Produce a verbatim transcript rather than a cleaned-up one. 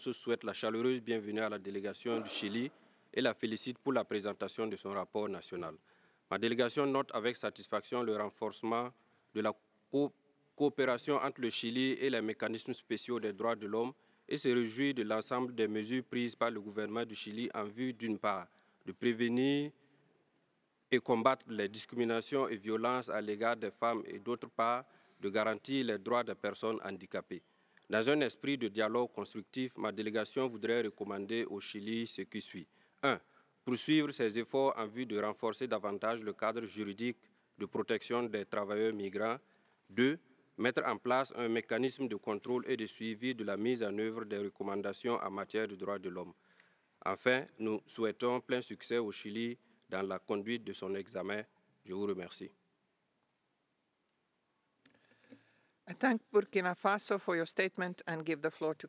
Faso souhaite la chaleureuse bienvenue à la délégation du Chili et la félicite pour la présentation de son rapport national. Ma délégation note avec satisfaction le renforcement de la co coopération entre le Chili et les mécanismes spéciaux des droits de l'homme et se réjouit de l'ensemble des mesures prises par le gouvernement du Chili en vue, d'une part, de prévenir et combattre les discriminations et violences à l'égard des femmes et, d'autre part, de garantir les droits des personnes handicapées. Dans un esprit de dialogue constructif, ma délégation voudrait recommander au Chili ce qui suit. un. Poursuivre ses efforts en vue de renforcer davantage le cadre juridique de protection des travailleurs migrants. deux. Mettre en place un mécanisme de contrôle et de suivi de la mise en œuvre des recommandations en matière de droits de l'homme. Enfin, nous souhaitons plein succès au Chili dans la conduite de son examen. Je vous remercie. I thank Burkina Faso for your statement and give the floor to